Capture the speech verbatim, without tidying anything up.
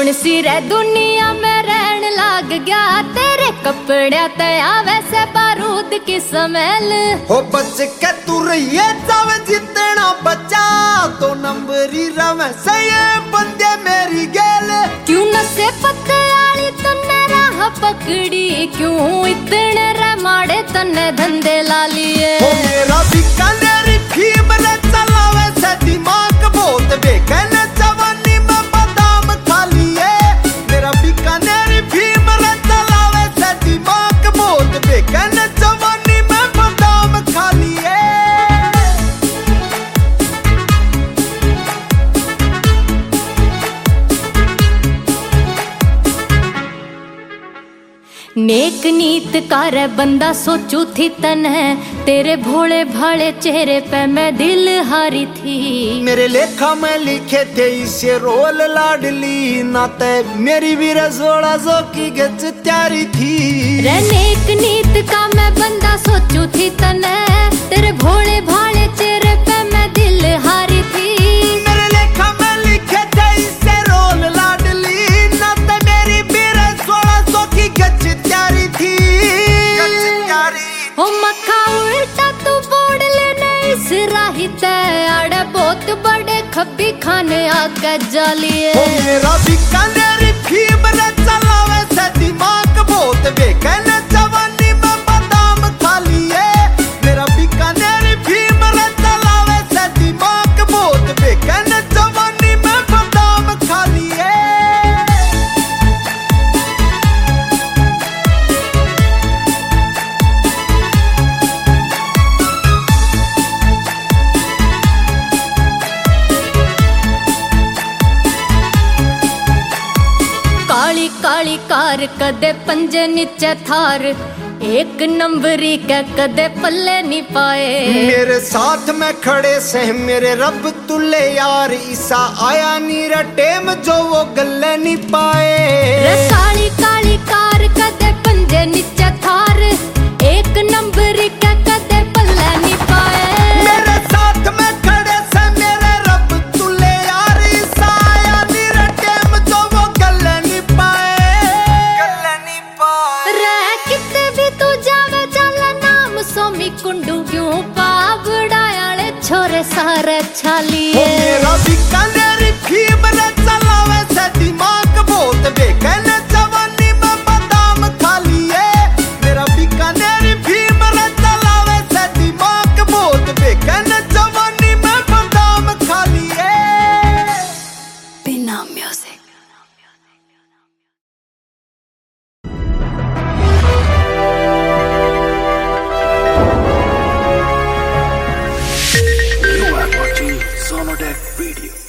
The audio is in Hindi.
हुण सिरे दुनिया में रहन लाग गया, तेरे कपड़े ते आवे से बारूद की स्मेल। हो बच के तू रहिए जावे जितना बचा, तो नंबरी रवे से ये बंदे मेरी गेल। क्यों नशे पत्ते आली तन्ने राह पकड़ी, क्यों इतने रमाड़े तन्ने धंधे ला लिए। हो मेरा बीकानेरी फीम रे चलावे से दिमाग बहुत बेकन, जवानी में बादाम खा लिए। मेरा बीकानेरी फीम रे चलावे से दिमाग बहुत बेकन, जवानी में बादाम खा लिए। नेक नीत कार बंदा सोचू थी तने, तेरे भोले भाले चेहरे पे मैं दिल हारी थी। मेरे लेखा में लिखे थे इसे रोल लाडली, नाते मेरी भी रसोड़ा जो की गच त्यारी थी। रे नेक नीत का मैं बंदा सोचू थी तने, तेरे भोले भाले चेहरे पे मैं दिल हारी थी। मेरे लेखा में लिखे थे इसे रोल लाडली, नाते मेरी भी रसोड़ा जो की गच त्यारी थी। हो मक्खा उल्टा तू बोड़ लेने इस राही ते, आड़े बहुत बड़े खब्बी खाने आके जालिए। हो मेरा बीकानेरी फीम रे चलावे से दिमाग बहुत बेकन, जवानी में बादाम खा लिए। मेरा बीकानेरी फीम रे चलावे से दिमाग बहुत बेकन, जवानी में बादाम खा लिए। काली काली कार कदे पंजे नीचे थार, एक नंबरी के कदे पल्ले नहीं पाए। मेरे साथ में खड़े से मेरे रब तुल्ले यार, ईसा आया नीरा टेम जो वो गले नहीं पाए। रे काली काली कार कदे पंजे नीचे थार, एक नंबरी के कदे पल्ले नहीं पाए। मेरे साथ में खड़े से मेरे रब तुल्ले यार, ईसा आया नीरा टेम जो वो गले नहीं पाए। गले नहीं पाए। रे किते भी तू जावे चला नाम सोमी कुंडू, क्यों पावड़ायाले छोरे सारे छालिए। हो मेरा बीकानेरी फीम रे चलावे से दिमाग बहुत बेकन, जवानी में बादाम खा लिए। मेरा बीकानेरी फीम रे चलावे से दिमाग बहुत बेकन, जवानी में बादाम खा लिए। बिना music. You are watching Sonodec Video.